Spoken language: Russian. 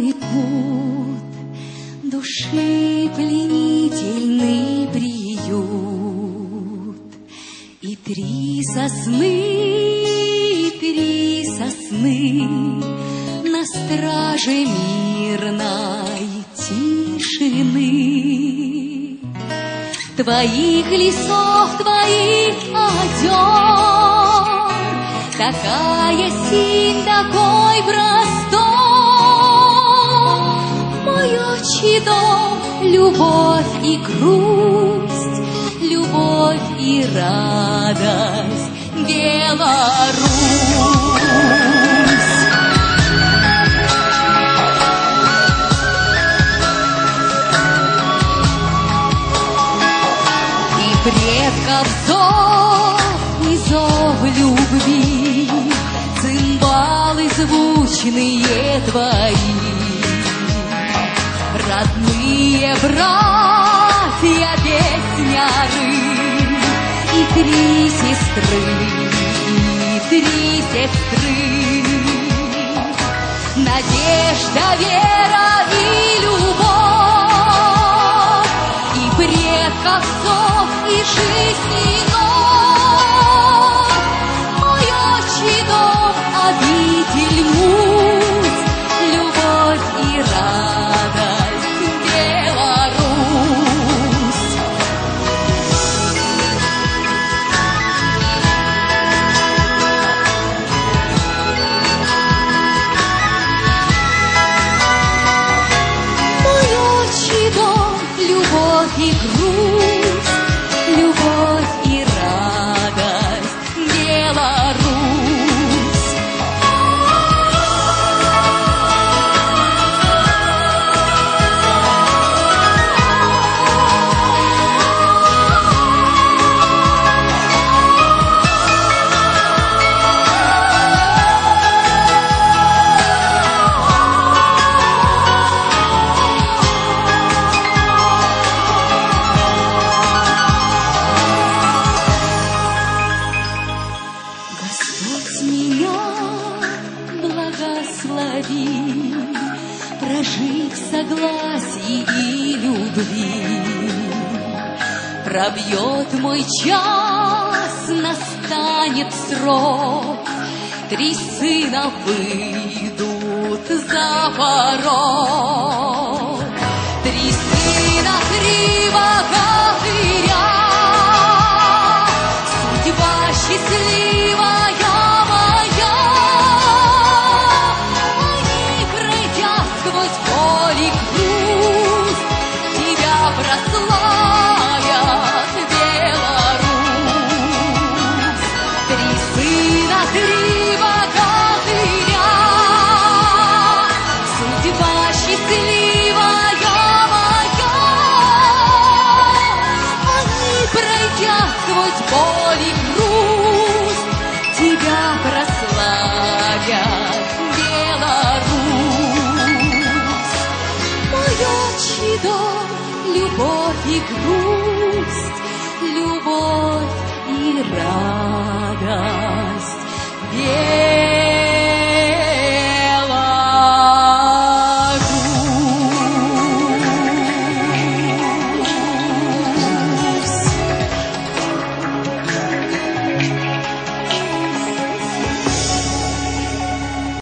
Знойный путь, души пленительный приют. И три сосны на страже мирной тишины. Твоих лесов, твоих озер, такая синь, такой простор. Мой отчий дом, любовь и грусть, любовь и радость, Беларусь. Предков зов и зов любви, цимбалы звучные твои, родные братья песняры, и три сестры, надежда, вера и любовь, и предков зов, и жизнь, и ночь. Мой отчий дом, обитель муть, любовь и радость, Беларусь. Мой отчий дом, любовь и грусть, любовь и радость, Беларусь. Благослови прожить в согласии и любви. Пробьет мой час, настанет срок, три сына выйдут за порог. Три сына, три богатыря, судьба счастливая моя. Сквозь боль и грусть тебя прославят, Беларусь. Три сына, три богатыря, судьба счастливая моя. Они, пройдя сквозь боль и грусть, тебя прославят, Беларусь. Отчий дом, любовь и грусть, любовь и радость.